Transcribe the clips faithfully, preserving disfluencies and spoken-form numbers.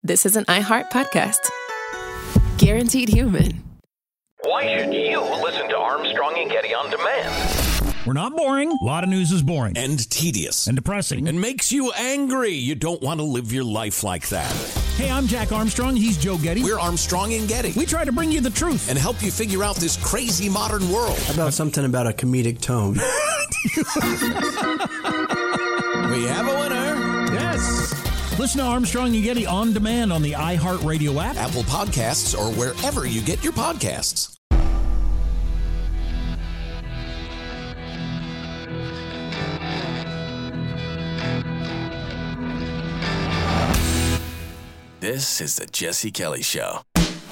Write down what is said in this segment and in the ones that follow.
this is an iHeart podcast. Guaranteed human. Why should you listen to Armstrong and Getty on demand? We're not boring. A lot of news is boring. And tedious. And depressing. And makes you angry. You don't want to live your life like that. Hey, I'm Jack Armstrong. He's Joe Getty. We're Armstrong and Getty. We try to bring you the truth. And help you figure out this crazy modern world. How about something about a comedic tone? We have a winner. Yes. Listen to Armstrong and Getty on demand on the iHeartRadio app, Apple Podcasts, or wherever you get your podcasts. This is the Jesse Kelly Show.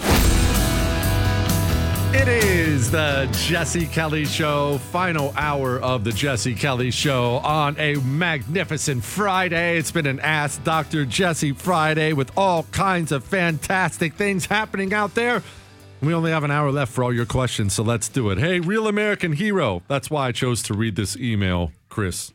It is the Jesse Kelly Show, final hour of the Jesse Kelly Show on a magnificent Friday. It's been an Ask Doctor Jesse Friday with all kinds of fantastic things happening out there. We only have an hour left for all your questions, so let's do it. Hey, Real American Hero. That's why I chose to read this email, Chris.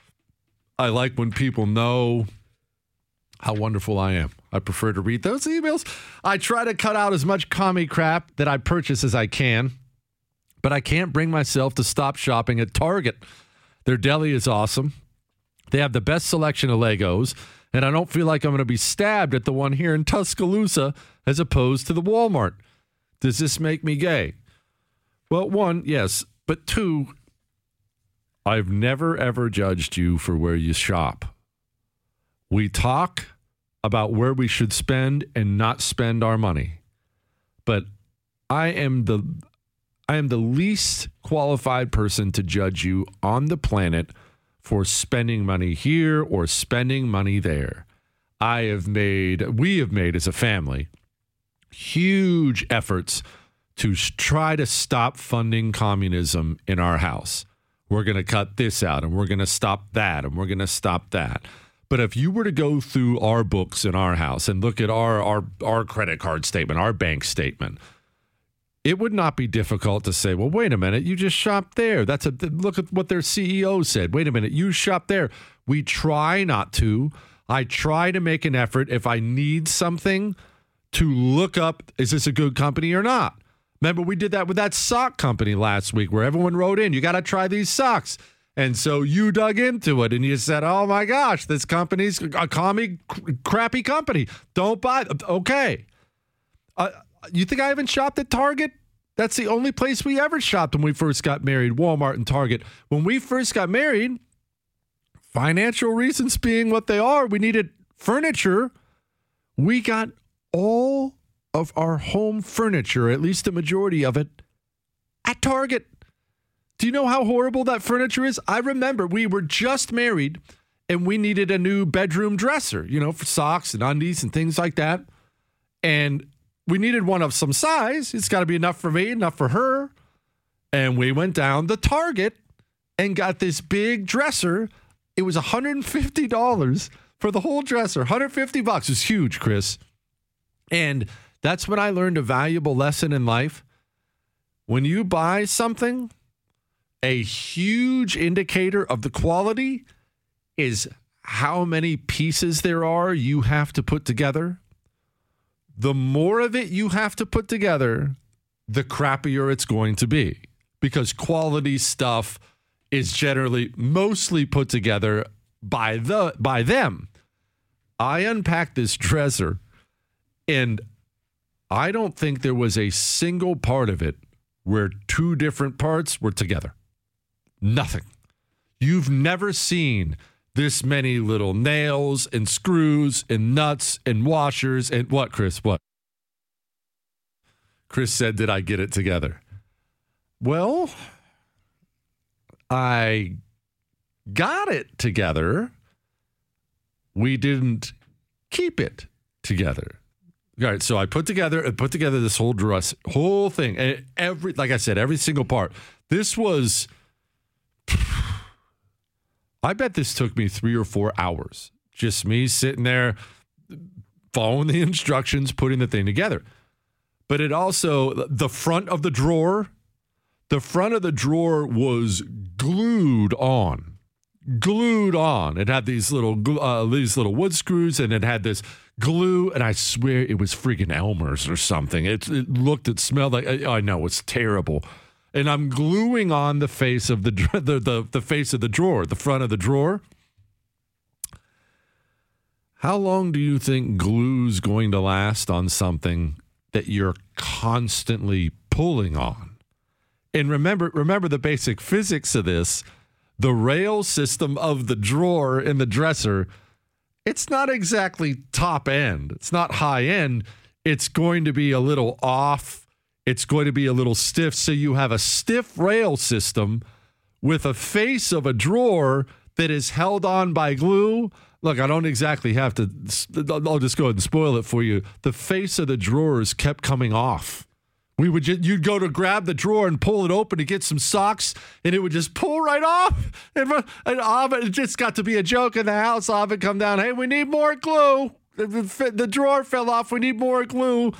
I like when people know how wonderful I am. I prefer to read those emails. I try to cut out as much commie crap that I purchase as I can, but I can't bring myself to stop shopping at Target. Their deli is awesome. They have the best selection of Legos, and I don't feel like I'm going to be stabbed at the one here in Tuscaloosa as opposed to the Walmart. Does this make me gay? Well, one, yes, but two, I've never, ever judged you for where you shop. We talk about where we should spend and not spend our money. But I am the I am the least qualified person to judge you on the planet for spending money here or spending money there. I have made, we have made as a family, huge efforts to try to stop funding communism in our house. We're going to cut this out and we're going to stop that and we're going to stop that. But if you were to go through our books in our house and look at our, our our credit card statement, our bank statement, it would not be difficult to say, well, wait a minute, you just shopped there. That's a look at what their C E O said. Wait a minute, you shopped there. We try not to. I try to make an effort if I need something to look up, is this a good company or not? Remember, we did that with that sock company last week where everyone wrote in, you got to try these socks. And so you dug into it and you said, oh, my gosh, this company's a commie, crappy company. Don't buy it. Okay. Uh, you think I haven't shopped at Target? That's the only place we ever shopped when we first got married, Walmart and Target. When we first got married, financial reasons being what they are, we needed furniture. We got all of our home furniture, at least the majority of it, at Target. Do you know how horrible that furniture is? I remember we were just married and we needed a new bedroom dresser, you know, for socks and undies and things like that. And we needed one of some size. It's got to be enough for me, enough for her. And we went down to Target and got this big dresser. It was one hundred fifty dollars for the whole dresser. one hundred fifty bucks. It's huge, Chris. And that's when I learned a valuable lesson in life. When you buy something, a huge indicator of the quality is how many pieces there are you have to put together. The more of it you have to put together, the crappier it's going to be, because quality stuff is generally mostly put together by the by them. I unpacked this dresser, and I don't think there was a single part of it where two different parts were together. Nothing. You've never seen this many little nails and screws and nuts and washers and what, Chris? What? Chris said, did I get it together? Well, I got it together. We didn't keep it together. All right, so I put together I put together this whole dress, whole thing, and every, like I said, every single part. This was, I bet this took me three or four hours. Just me sitting there, following the instructions, putting the thing together. But it also, the front of the drawer, the front of the drawer was glued on. Glued on. It had these little uh, these little wood screws, and it had this glue, and I swear it was friggin' Elmer's or something. It, it looked, it smelled like, I, I know, it's terrible. And I'm gluing on the face of the, the the the face of the drawer, the front of the drawer. How long do you think glue's going to last on something that you're constantly pulling on? And remember, remember the basic physics of this. The rail system of the drawer in the dresser, it's not exactly top end. It's not high end. It's going to be a little off. It's going to be a little stiff. So you have a stiff rail system with a face of a drawer that is held on by glue. Look, I don't exactly have to, I'll just go ahead and spoil it for you. The face of the drawers kept coming off. We would just, you'd go to grab the drawer and pull it open to get some socks, and it would just pull right off. And, and Ovid, it just got to be a joke in the house. Ovid come down, hey, we need more glue. The, the drawer fell off. We need more glue.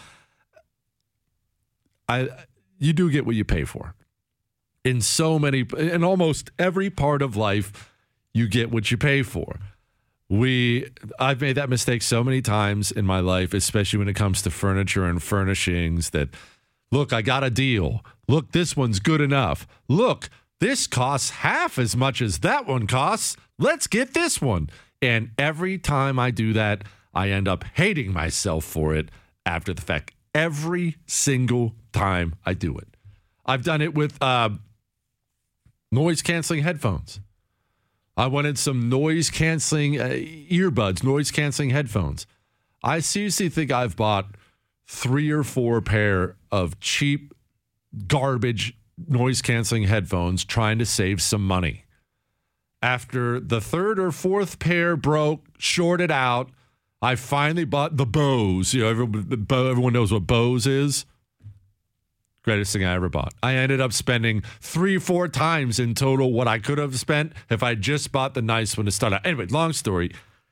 I, you do get what you pay for. In so many, in almost every part of life, you get what you pay for. We, I've made that mistake so many times in my life, especially when it comes to furniture and furnishings, that, look, I got a deal. Look, this one's good enough. Look, this costs half as much as that one costs. Let's get this one. And every time I do that, I end up hating myself for it after the fact. Every single time I do it. I've done it with uh, noise-canceling headphones. I wanted some noise-canceling uh, earbuds, noise-canceling headphones. I seriously think I've bought three or four pair of cheap, garbage noise-canceling headphones trying to save some money. After the third or fourth pair broke, shorted out, I finally bought the Bose. You know, everyone, everyone knows what Bose is. Greatest thing I ever bought. I ended up spending three, four times in total what I could have spent if I just bought the nice one to start out. Anyway, long story.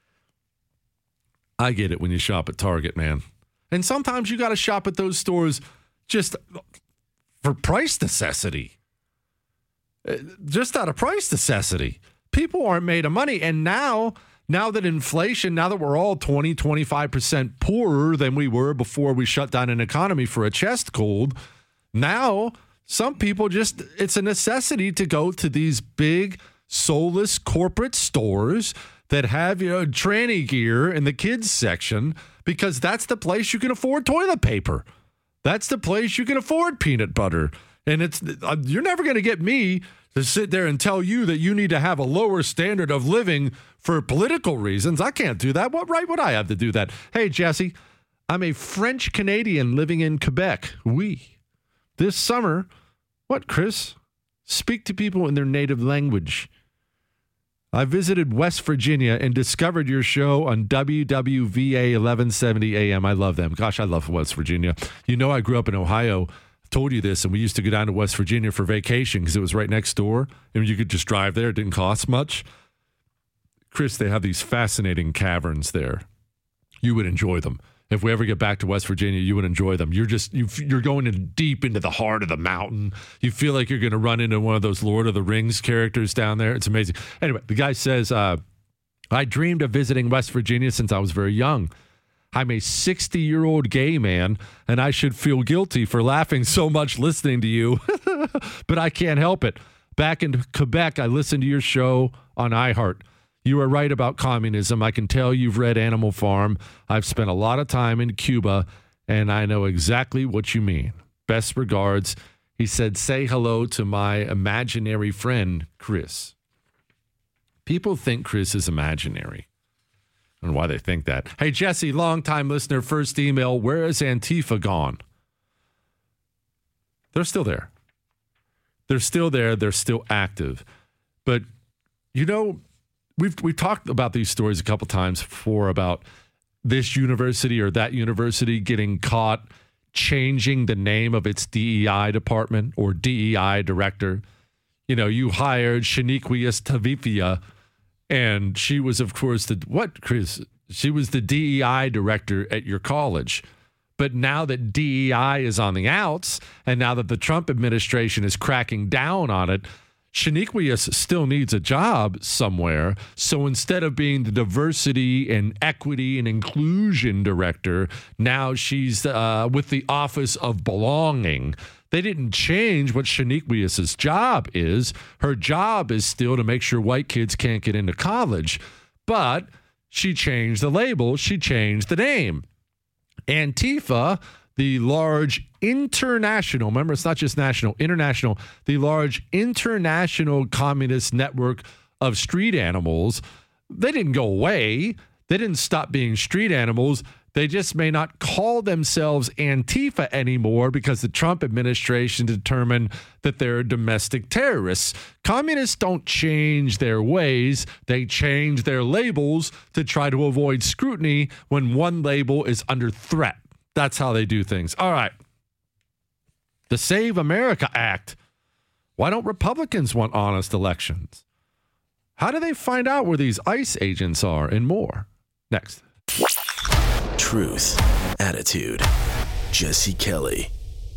I get it when you shop at Target, man. And sometimes you got to shop at those stores just for price necessity. Just out of price necessity. People aren't made of money. And now, now that inflation, now that we're all twenty, twenty-five percent poorer than we were before we shut down an economy for a chest cold, now some people just, it's a necessity to go to these big, soulless corporate stores that have, you know, tranny gear in the kids section, because that's the place you can afford toilet paper. That's the place you can afford peanut butter. And it's, you're never going to get me to sit there and tell you that you need to have a lower standard of living for political reasons. I can't do that. What right would I have to do that? Hey, Jesse, I'm a French Canadian living in Quebec. Oui. This summer, what, Chris? Speak to people in their native language. I visited West Virginia and discovered your show on W W V A eleven seventy A M. I love them. Gosh, I love West Virginia. You know, I grew up in Ohio. I've told you this, and we used to go down to West Virginia for vacation because it was right next door, and you could just drive there. It didn't cost much. Chris, they have these fascinating caverns there. You would enjoy them. If we ever get back to West Virginia, you would enjoy them. You're just, you, you're going in deep into the heart of the mountain. You feel like you're going to run into one of those Lord of the Rings characters down there. It's amazing. Anyway, the guy says, uh, I dreamed of visiting West Virginia since I was very young. I'm a sixty-year-old gay man, and I should feel guilty for laughing so much listening to you, but I can't help it. Back in Quebec, I listened to your show on iHeart. You are right about communism. I can tell you've read Animal Farm. I've spent a lot of time in Cuba, and I know exactly what you mean. Best regards. He said, say hello to my imaginary friend, Chris. People think Chris is imaginary. I don't know why they think that. Hey, Jesse, longtime listener, first email. Where is Antifa gone? They're still there. They're still there. They're still active. But, you know, We've we've talked about these stories a couple times before about this university or that university getting caught changing the name of its D E I department or D E I director. You know, you hired Shaniquia Tavifia, and she was, of course, the what, Chris? She was the D E I director at your college. But now that D E I is on the outs, and now that the Trump administration is cracking down on it, Shaniquia still needs a job somewhere. So instead of being the diversity and equity and inclusion director, now she's uh, with the Office of Belonging. They didn't change what Shaniquia's job is. Her job is still to make sure white kids can't get into college. But she changed the label. She changed the name. Antifa, the large international, remember, it's not just national, international, the large international communist network of street animals, they didn't go away. They didn't stop being street animals. They just may not call themselves Antifa anymore because the Trump administration determined that they're domestic terrorists. Communists don't change their ways. They change their labels to try to avoid scrutiny when one label is under threat. That's how they do things. All right. The Save America Act. Why don't Republicans want honest elections? How do they find out where these ICE agents are and more? Next. Truth, attitude, Jesse Kelly.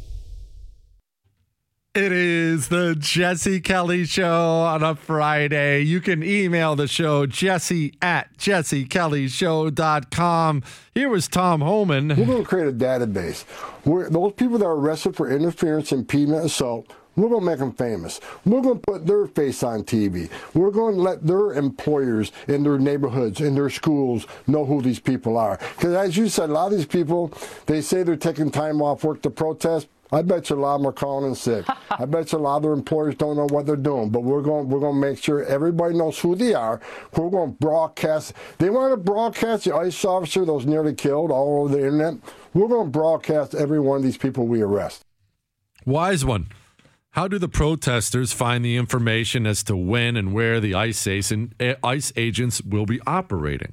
It is the Jesse Kelly Show on a Friday. You can email the show, Jesse at jesse kelly show dot com. Here was Tom Homan. We're going to create a database where those people that are arrested for interference, impediment, assault, we're going to make them famous. We're going to put their face on T V. We're going to let their employers in their neighborhoods, in their schools, know who these people are. Because as you said, a lot of these people, they say they're taking time off work to protest. I bet you a lot of them are calling in sick. I bet you a lot of their employers don't know what they're doing. But we're going, we're going to make sure everybody knows who they are. We're going to broadcast. They want to broadcast the ICE officer that was nearly killed all over the internet. We're going to broadcast every one of these people we arrest. Wise one. How do the protesters find the information as to when and where the ICE, agent, ICE agents will be operating?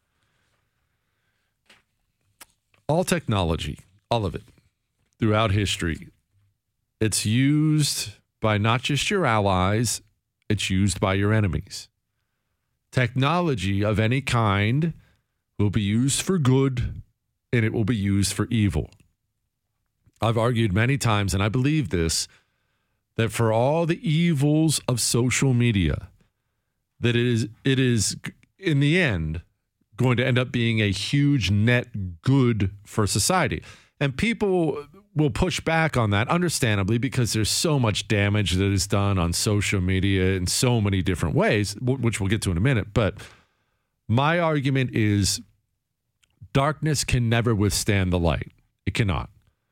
All technology, all of it, throughout history, it's used by not just your allies, it's used by your enemies. Technology of any kind will be used for good, and it will be used for evil. I've argued many times, and I believe this, that for all the evils of social media, that it is, it is in the end going to end up being a huge net good for society. And people will push back on that, understandably, because there's so much damage that is done on social media in so many different ways, which we'll get to in a minute. But my argument is darkness can never withstand the light. It cannot.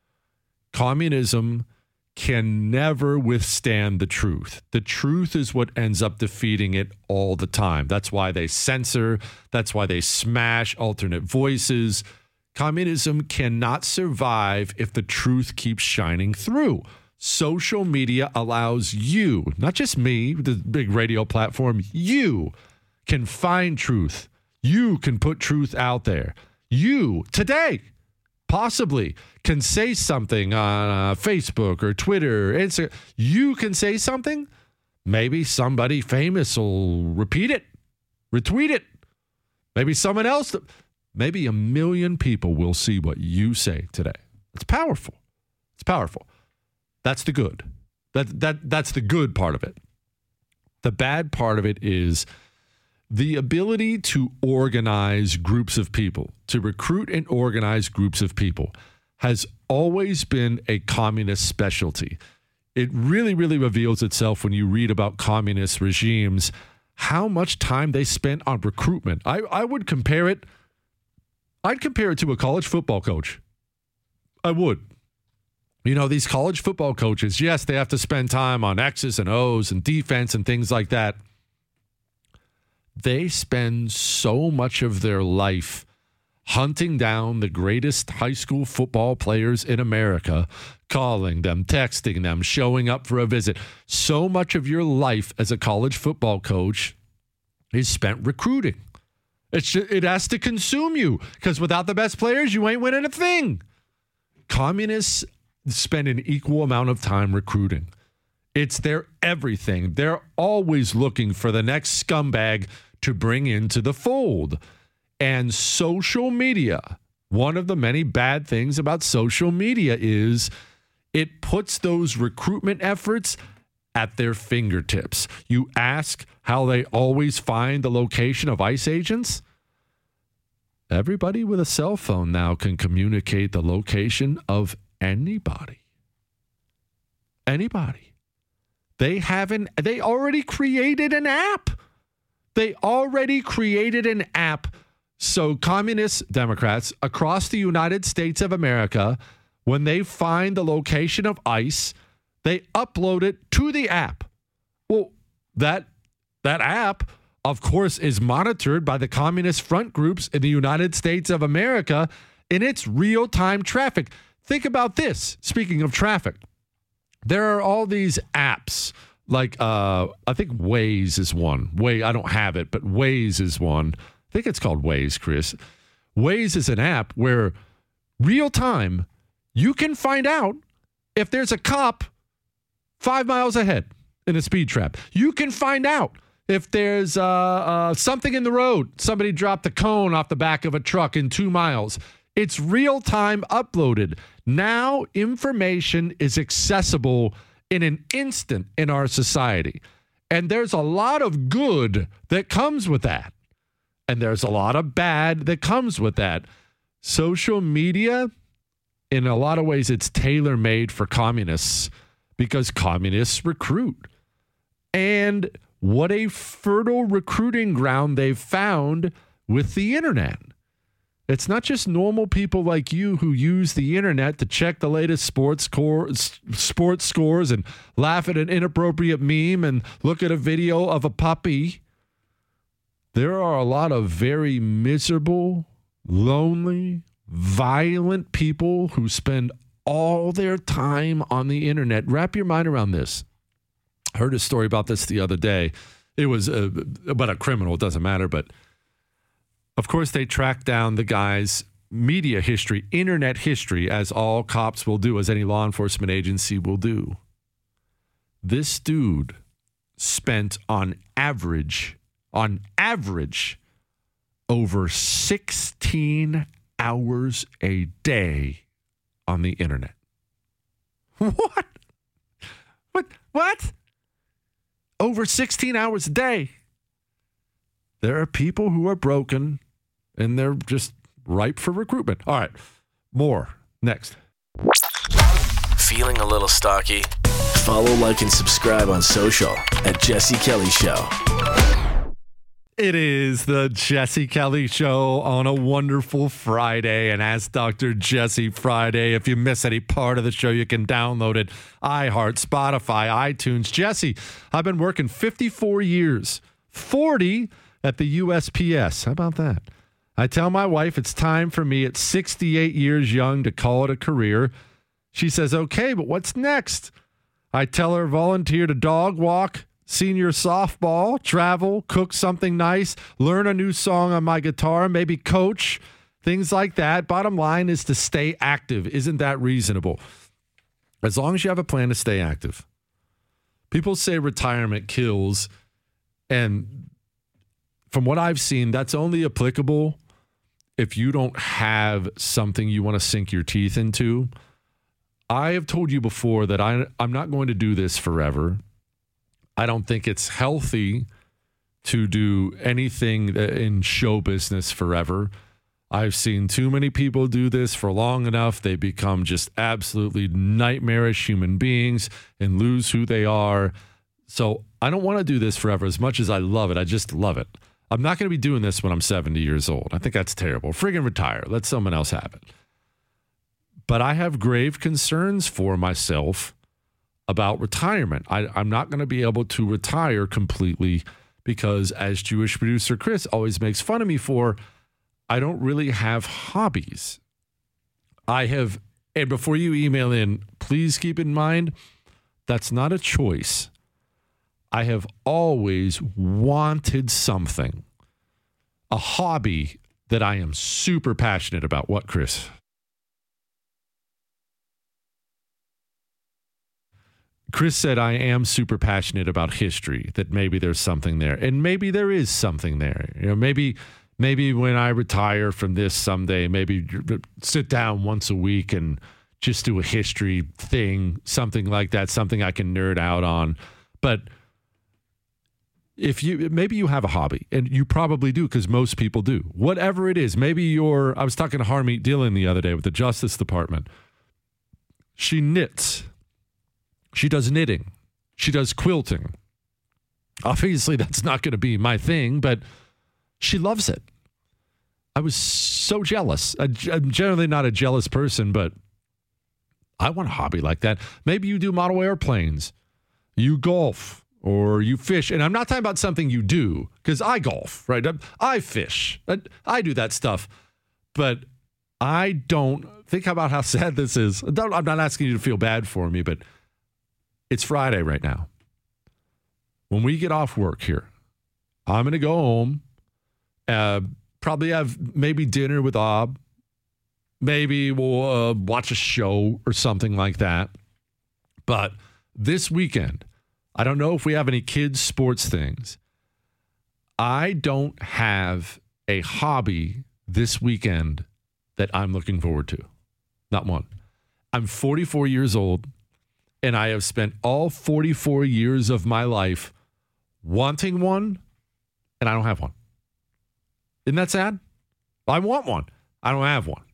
Communism can never withstand the truth. The truth is what ends up defeating it all the time. That's why they censor. That's why they smash alternate voices. Communism cannot survive if the truth keeps shining through. Social media allows you, not just me, the big radio platform, you can find truth. You can put truth out there. You, today, possibly can say something on uh, Facebook or Twitter, Instagram. You can say something. Maybe somebody famous will repeat it, retweet it. Maybe someone else, maybe a million people will see what you say today. It's powerful. It's powerful. That's the good. That that that's the good part of it. The bad part of it is the ability to organize groups of people, to recruit and organize groups of people, has always been a communist specialty. It really, really reveals itself when you read about communist regimes, how much time they spent on recruitment. I, I would compare it, I'd compare it to a college football coach. I would. You know, these college football coaches, yes, they have to spend time on X's and O's and defense and things like that. They spend so much of their life hunting down the greatest high school football players in America, calling them, texting them, showing up for a visit. So much of your life as a college football coach is spent recruiting. It's just, it has to consume you, because without the best players, you ain't winning a thing. Communists spend an equal amount of time recruiting. It's their everything. They're always looking for the next scumbag to bring into the fold. And social media, one of the many bad things about social media is it puts those recruitment efforts at their fingertips. You ask how they always find the location of ICE agents? Everybody with a cell phone now can communicate the location of anybody. Anybody. They haven't, they already created an app. They already created an app so communist Democrats across the United States of America, when they find the location of ICE, they upload it to the app. Well, that that app, of course, is monitored by the communist front groups in the United States of America in its real-time traffic. Think about this. Speaking of traffic, there are all these apps like uh, I think Waze is one. Way I don't have it, but Waze is one. I think it's called Waze, Chris. Waze is an app where real time you can find out if there's a cop five miles ahead in a speed trap. You can find out if there's uh, uh, something in the road. Somebody dropped a cone off the back of a truck in two miles. It's real time uploaded. Now information is accessible in an instant in our society. And there's a lot of good that comes with that. And there's a lot of bad that comes with that. Social media, in a lot of ways, it's tailor-made for communists because communists recruit. And what a fertile recruiting ground they've found with the internet. It's not just normal people like you who use the internet to check the latest sports score, sports scores and laugh at an inappropriate meme and look at a video of a puppy. There are a lot of very miserable, lonely, violent people who spend all their time on the internet. Wrap your mind around this. I heard a story about this the other day. It was uh, about a criminal. It doesn't matter, but of course, they tracked down the guy's media history, internet history, as all cops will do, as any law enforcement agency will do. This dude spent on average, on average, over sixteen hours a day on the internet. What? What? What? Over sixteen hours a day. There are people who are broken, and they're just ripe for recruitment. All right, more next. Feeling a little stocky? Follow, like, and subscribe on social at Jesse Kelly Show. It is the Jesse Kelly Show on a wonderful Friday, and Ask Doctor Jesse Friday. If you miss any part of the show, you can download it. iHeart, Spotify, iTunes. Jesse, I've been working fifty-four years, forty at the U S P S. How about that? I tell my wife it's time for me at sixty-eight years young to call it a career. She says, okay, but what's next? I tell her volunteer to dog walk, senior softball, travel, cook something nice, learn a new song on my guitar, maybe coach, things like that. Bottom line is to stay active. Isn't that reasonable? As long as you have a plan to stay active. People say retirement kills, and from what I've seen, that's only applicable if you don't have something you want to sink your teeth into. I have told you before that I, I'm not going to do this forever. I don't think it's healthy to do anything in show business forever. I've seen too many people do this for long enough. They become just absolutely nightmarish human beings and lose who they are. So I don't want to do this forever. As much as I love it, I just love it. I'm not going to be doing this when I'm seventy years old. I think that's terrible. Friggin' retire. Let someone else have it. But I have grave concerns for myself about retirement. I, I'm not going to be able to retire completely because, as Jewish producer Chris always makes fun of me for, I don't really have hobbies. I have, and before you email in, please keep in mind, that's not a choice. I have always wanted something, a hobby that I am super passionate about. What, Chris? Chris said, I am super passionate about history, that maybe there's something there. And maybe there is something there. You know, maybe maybe when I retire from this someday, maybe sit down once a week and just do a history thing, something like that, something I can nerd out on. But if you, maybe you have a hobby, and you probably do because most people do. Whatever it is, maybe you're, I was talking to Harmeet Dillon the other day with the Justice Department. She knits. She does knitting. She does quilting. Obviously, that's not going to be my thing, but she loves it. I was so jealous. I, I'm generally not a jealous person, but I want a hobby like that. Maybe you do model airplanes. You golf. Or you fish. And I'm not talking about something you do, because I golf, right? I fish. I, I do that stuff. But I don't think about how sad this is. Don't, I'm not asking you to feel bad for me, but it's Friday right now. When we get off work here, I'm going to go home, uh, probably have maybe dinner with Ob. Maybe we'll uh, watch a show or something like that. But this weekend, I don't know if we have any kids' sports things. I don't have a hobby this weekend that I'm looking forward to. Not one. I'm forty-four years old, and I have spent all forty-four years of my life wanting one, and I don't have one. Isn't that sad? I want one. I don't have one.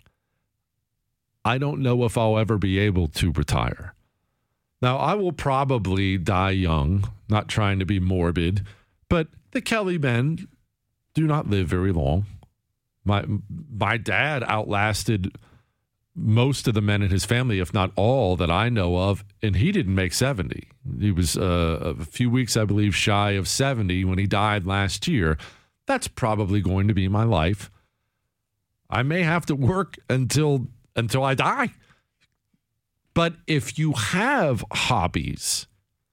I don't know if I'll ever be able to retire. Now, I will probably die young, not trying to be morbid, but the Kelly men do not live very long. My my dad outlasted most of the men in his family, if not all, that I know of, and he didn't make seventy. He was uh, a few weeks, I believe, shy of seventy when he died last year. That's probably going to be my life. I may have to work until until I die. But if you have hobbies,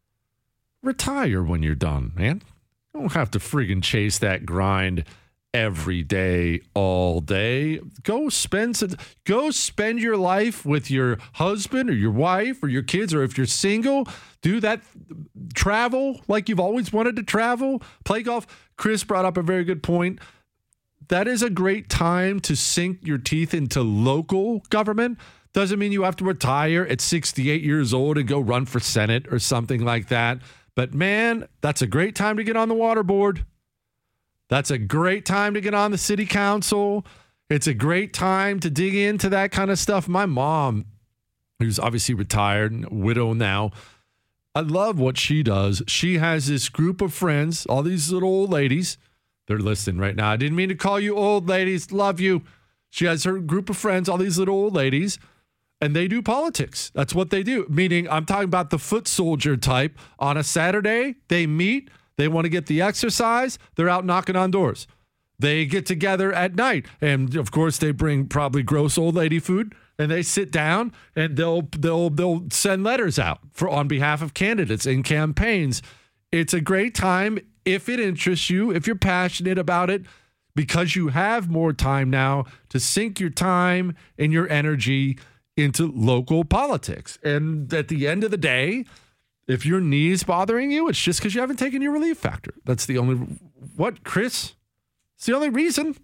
retire when you're done, man. You don't have to friggin' chase that grind every day, all day. Go spend some, go spend your life with your husband or your wife or your kids, or if you're single, do that. Travel like you've always wanted to travel. Play golf. Chris brought up a very good point. That is a great time to sink your teeth into local government. Doesn't mean you have to retire at sixty-eight years old and go run for Senate or something like that. But man, that's a great time to get on the water board. That's a great time to get on the city council. It's a great time to dig into that kind of stuff. My mom, who's obviously retired, widow now, I love what she does. She has this group of friends, all these little old ladies. They're listening right now. I didn't mean to call you old ladies. Love you. She has her group of friends, all these little old ladies, and they do politics. That's what they do. Meaning, I'm talking about the foot soldier type. On a Saturday, they meet. They want to get the exercise. They're out knocking on doors. They get together at night. And, of course, they bring probably gross old lady food. And they sit down and they'll they'll they'll send letters out for on behalf of candidates in campaigns. It's a great time if it interests you, if you're passionate about it, because you have more time now to sink your time and your energy into local politics. And at the end of the day, if your knee's bothering you, it's just because you haven't taken your relief factor. That's the only, what, Chris? It's the only reason.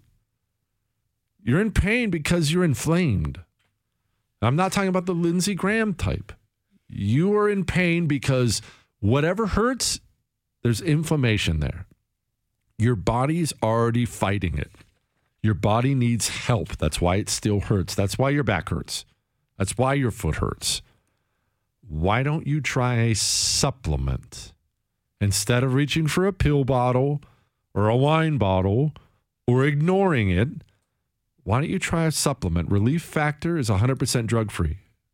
You're in pain because you're inflamed. I'm not talking about the Lindsey Graham type. You are in pain because whatever hurts, there's inflammation there. Your body's already fighting it. Your body needs help. That's why it still hurts. That's why your back hurts. That's why your foot hurts. Why don't you try a supplement? Instead of reaching for a pill bottle or a wine bottle or ignoring it, why don't you try a supplement? Relief Factor is one hundred percent drug-free.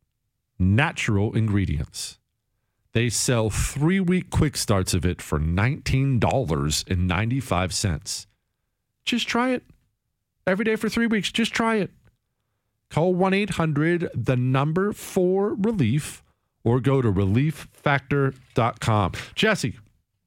Natural ingredients. They sell three-week quick starts of it for nineteen dollars and ninety-five cents. Just try it. Every day for three weeks. Just try it. Call one eight hundred, the number four relief, or go to relief factor dot com. Jesse,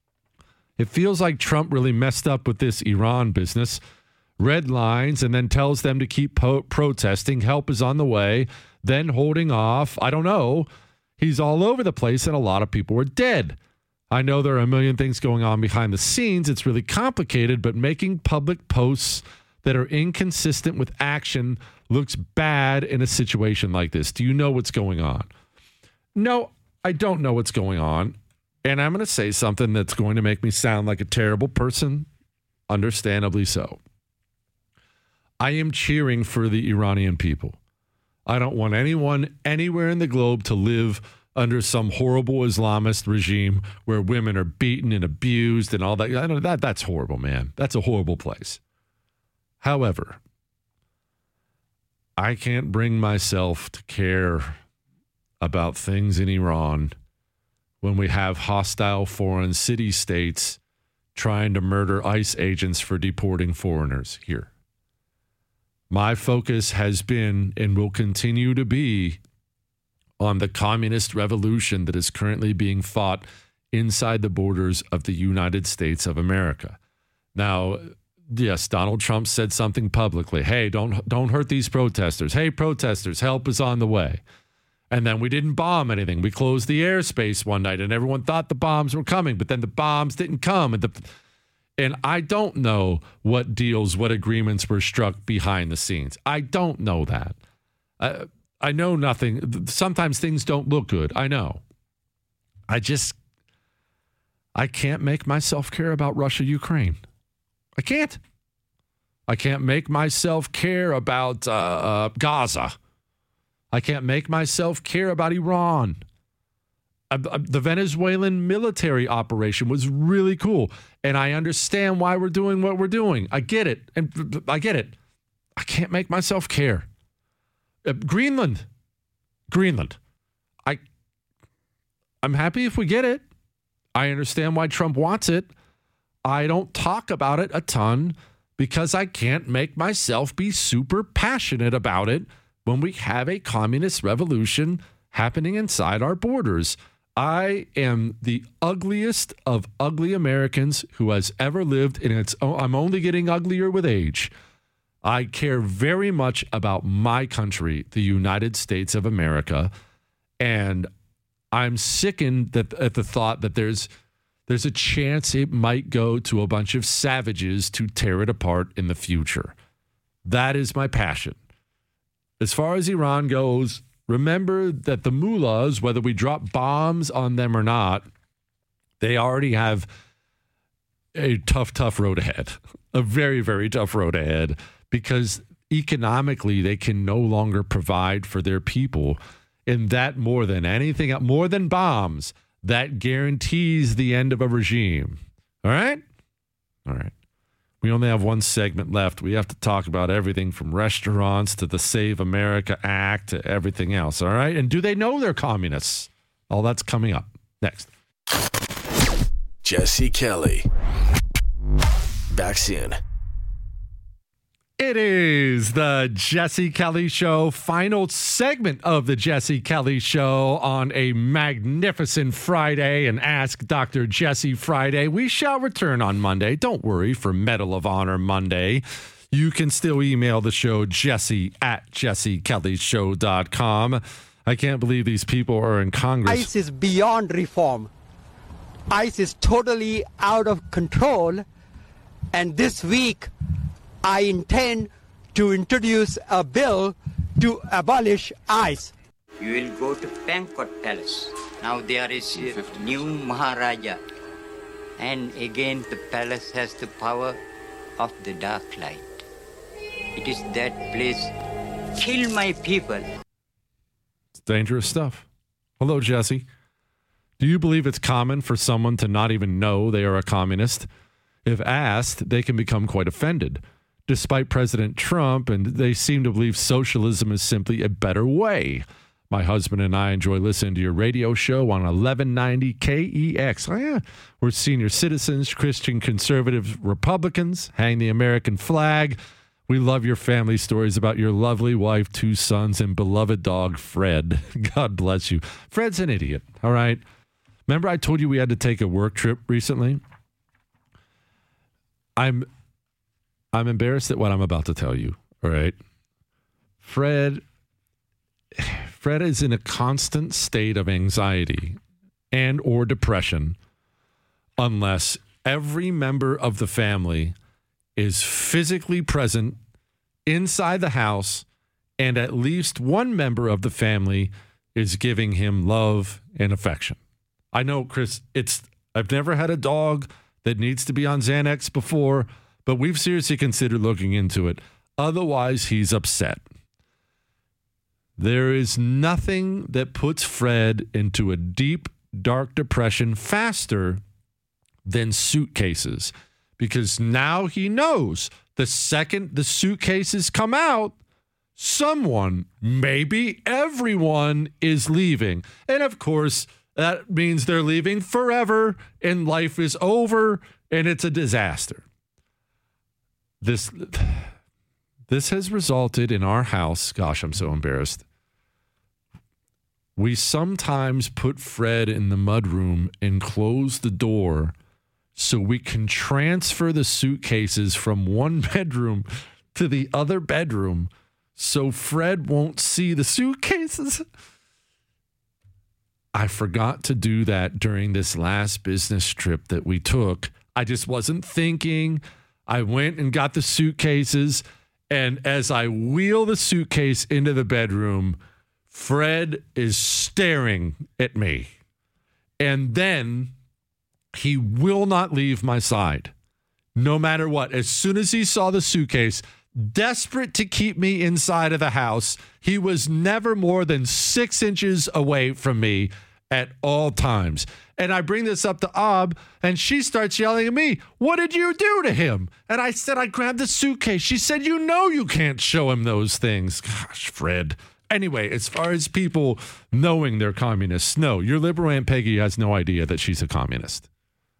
it feels like Trump really messed up with this Iran business. Red lines and then tells them to keep po- protesting. Help is on the way. Then holding off. I don't know. He's all over the place and a lot of people are dead. I know there are a million things going on behind the scenes. It's really complicated, but making public posts that are inconsistent with action looks bad in a situation like this. Do you know what's going on? No, I don't know what's going on, And I'm going to say something that's going to make me sound like a terrible person, understandably so. I am cheering for the Iranian people. I don't want anyone anywhere in the globe to live under some horrible Islamist regime where women are beaten and abused and all that. I know that that's horrible, man. That's a horrible place. However, I can't bring myself to care about things in Iran when we have hostile foreign city-states trying to murder ICE agents for deporting foreigners here. My focus has been and will continue to be on the communist revolution that is currently being fought inside the borders of the United States of America. Now, yes, Donald Trump said something publicly. Hey, don't don't hurt these protesters. Hey, protesters, help is on the way. And then we didn't bomb anything. We closed the airspace one night, and everyone thought the bombs were coming, but then the bombs didn't come. And the and I don't know what deals, what agreements were struck behind the scenes. I don't know that. Uh, I know nothing. Sometimes things don't look good. I know. I just, I can't make myself care about Russia, Ukraine. I can't. I can't make myself care about uh, uh, Gaza. I can't make myself care about Iran. Uh, uh, the Venezuelan military operation was really cool. And I understand why we're doing what we're doing. I get it. And I get it. I can't make myself care. Uh, Greenland. Greenland. I, I'm happy if we get it. I understand why Trump wants it. I don't talk about it a ton because I can't make myself be super passionate about it when we have a communist revolution happening inside our borders. I am the ugliest of ugly Americans who has ever lived, and it's, I'm only getting uglier with age. I care very much about my country, the United States of America, and I'm sickened that, at the thought that there's there's a chance it might go to a bunch of savages to tear it apart in the future. That is my passion. As far as Iran goes, remember that the mullahs, whether we drop bombs on them or not, they already have a tough, tough road ahead. A very, very tough road ahead because economically they can no longer provide for their people. And that more than anything, more than bombs, that guarantees the end of a regime. All right? All right. We only have one segment left. We have to talk about everything from restaurants to the Save America Act to everything else. All right? And do they know they're communists? All that's coming up next. Jesse Kelly. Back soon. It is the Jesse Kelly Show, final segment of the Jesse Kelly Show on a magnificent Friday, and Ask Doctor Jesse Friday. We shall return on Monday. Don't worry for Medal of Honor Monday. You can still email the show, Jesse at jesse kelly show dot com. I can't believe these people are in Congress. ICE is beyond reform. ICE is totally out of control. And this week, I intend to introduce a bill to abolish ICE. You will go to Pankot Palace. Now there is a new Maharaja. And again, the palace has the power of the dark light. It is that place. Kill my people. It's dangerous stuff. Hello, Jesse. Do you believe it's common for someone to not even know they are a communist? If asked, they can become quite offended. Despite President Trump, and they seem to believe socialism is simply a better way. My husband and I enjoy listening to your radio show on eleven ninety K E X. Oh, yeah. We're senior citizens, Christian conservative Republicans, hang the American flag. We love your family stories about your lovely wife, two sons, and beloved dog, Fred. God bless you. Fred's an idiot, all right? Remember I told you we had to take a work trip recently? I'm... I'm embarrassed at what I'm about to tell you, all right? Fred, Fred is in a constant state of anxiety and or depression unless every member of the family is physically present inside the house and at least one member of the family is giving him love and affection. I know, Chris, it's I've never had a dog that needs to be on Xanax before, but we've seriously considered looking into it. Otherwise, he's upset. There is nothing that puts Fred into a deep, dark depression faster than suitcases, because now he knows the second the suitcases come out, someone, maybe everyone, is leaving. And of course, that means they're leaving forever and life is over and it's a disaster. This, this has resulted in our house. Gosh, I'm so embarrassed. We sometimes put Fred in the mudroom and close the door so we can transfer the suitcases from one bedroom to the other bedroom so Fred won't see the suitcases. I forgot to do that during this last business trip that we took. I just wasn't thinking. I went and got the suitcases, and as I wheel the suitcase into the bedroom, Fred is staring at me. And then he will not leave my side, no matter what. As soon as he saw the suitcase, desperate to keep me inside of the house, he was never more than six inches away from me at all times. And I bring this up to Ab, and she starts yelling at me, "What did you do to him?" And I said, "I grabbed the suitcase." She said, "You know you can't show him those things." Gosh, Fred. Anyway, as far as people knowing they're communists, no, your liberal Aunt Peggy has no idea that she's a communist.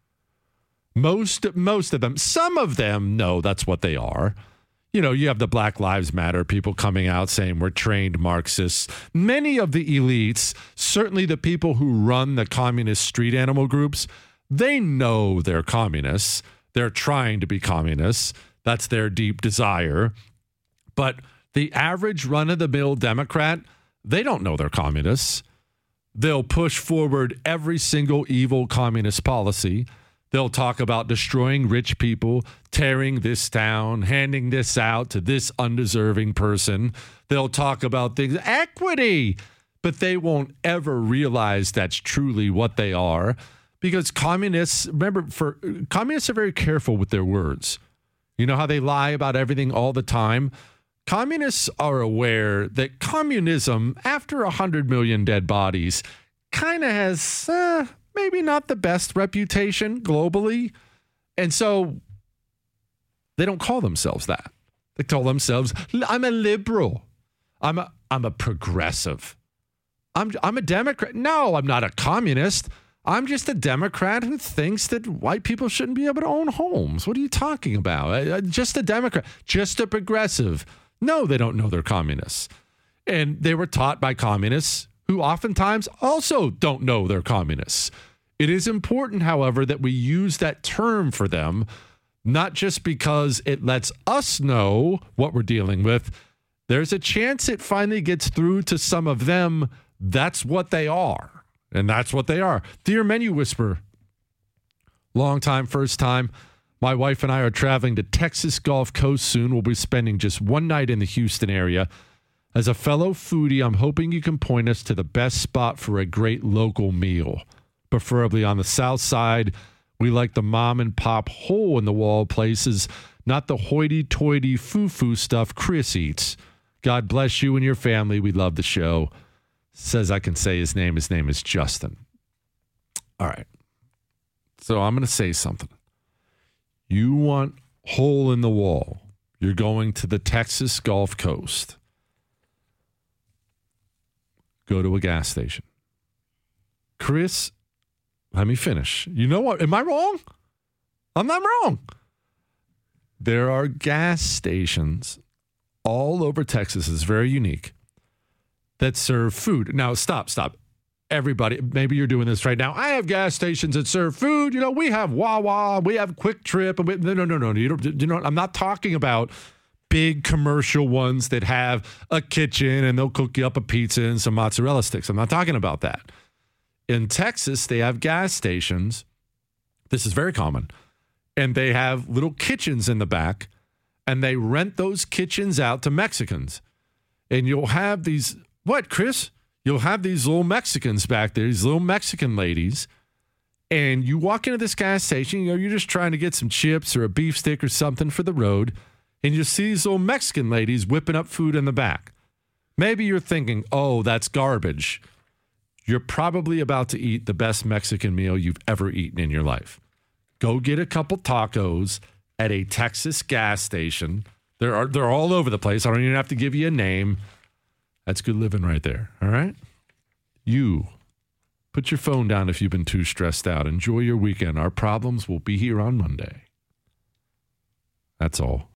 Most, most of them, some of them know that's what they are. You know, you have the Black Lives Matter people coming out saying we're trained Marxists. Many of the elites, certainly the people who run the communist street animal groups, they know they're communists. They're trying to be communists. That's their deep desire. But the average run-of-the-mill Democrat, they don't know they're communists. They'll push forward every single evil communist policy. They'll talk about destroying rich people, tearing this down, handing this out to this undeserving person. They'll talk about things, equity, but they won't ever realize that's truly what they are, because communists, remember, for communists are very careful with their words. You know how they lie about everything all the time? Communists are aware that communism, after one hundred million dead bodies, kind of has uh, maybe not the best reputation globally. And so they don't call themselves that. They call themselves, I'm a liberal. I'm a, I'm a progressive. I'm, I'm a Democrat. No, I'm not a communist. I'm just a Democrat who thinks that white people shouldn't be able to own homes. What are you talking about? I, I, just a Democrat, just a progressive. No, they don't know they're communists. And they were taught by communists who oftentimes also don't know they're communists. It is important, however, that we use that term for them, not just because it lets us know what we're dealing with. There's a chance it finally gets through to some of them. That's what they are. And that's what they are. Dear Menu Whisperer, long time, first time. My wife and I are traveling to Texas Gulf Coast soon. We'll be spending just one night in the Houston area. As a fellow foodie, I'm hoping you can point us to the best spot for a great local meal, preferably on the south side. We like the mom and pop hole-in-the-wall places, not the hoity-toity foo-foo stuff Chris eats. God bless you and your family. We love the show. Says I can say his name. His name is Justin. All right. So I'm going to say something. You want hole in the wall. You're going to the Texas Gulf Coast. Go to a gas station. Chris, let me finish. You know what? Am I wrong? I'm not wrong. There are gas stations all over Texas. It's very unique, that serve food. Now, stop, stop. Everybody, maybe you're doing this right now. I have gas stations that serve food. You know, we have Wawa, we have Quick Trip. And we, no, no, no, no. You don't, you know, I'm not talking about big commercial ones that have a kitchen and they'll cook you up a pizza and some mozzarella sticks. I'm not talking about that. In Texas, they have gas stations. This is very common. And they have little kitchens in the back, and they rent those kitchens out to Mexicans. And you'll have these, what, Chris? You'll have these little Mexicans back there, these little Mexican ladies, And you walk into this gas station, you know, you're just trying to get some chips or a beef stick or something for the road, and you see these old Mexican ladies whipping up food in the back. Maybe you're thinking, oh, that's garbage. You're probably about to eat the best Mexican meal you've ever eaten in your life. Go get a couple tacos at a Texas gas station. They're, are, they're all over the place. I don't even have to give you a name. That's good living right there, all right? You, put your phone down if you've been too stressed out. Enjoy your weekend. Our problems will be here on Monday. That's all.